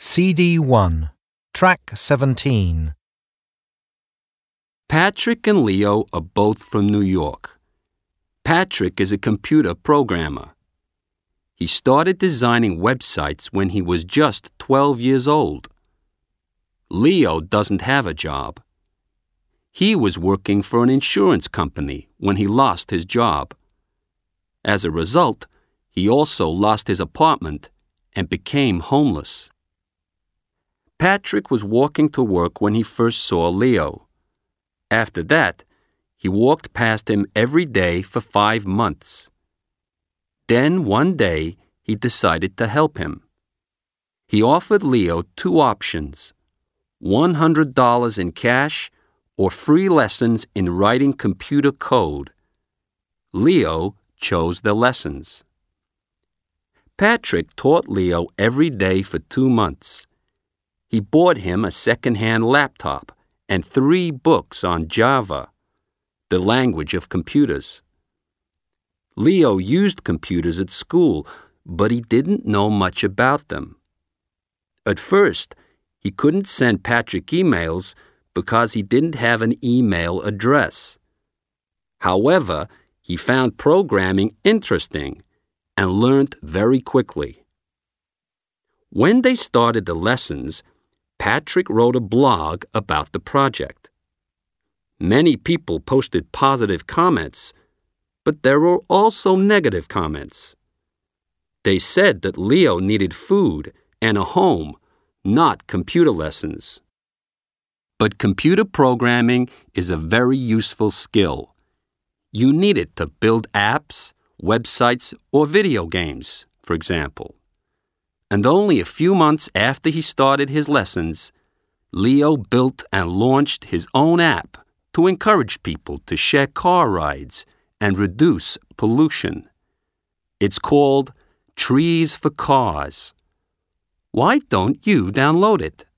CD1, Track 17. Patrick and Leo are both from New York. Patrick is a computer programmer. He started designing websites when he was just 12 years old. Leo doesn't have a job. He was working for an insurance company when he lost his job. As a result, he also lost his apartment and became homeless. Patrick was walking to work when he first saw Leo. After that, he walked past him every day for 5 months. Then one day, he decided to help him. He offered Leo 2 options: $100 in cash or free lessons in writing computer code. Leo chose the lessons. Patrick taught Leo every day for 2 months. He bought him a second-hand laptop and 3 books on Java, the language of computers. Leo used computers at school, but he didn't know much about them. At first, he couldn't send Patrick emails because he didn't have an email address. However, he found programming interesting and learned very quickly. When they started the lessons, Patrick wrote a blog about the project. Many people posted positive comments, but there were also negative comments. They said that Leo needed food and a home, not computer lessons. But computer programming is a very useful skill. You need it to build apps, websites, or video games, for example. And only a few months after he started his lessons, Leo built and launched his own app to encourage people to share car rides and reduce pollution. It's called Trees for Cars. Why don't you download it?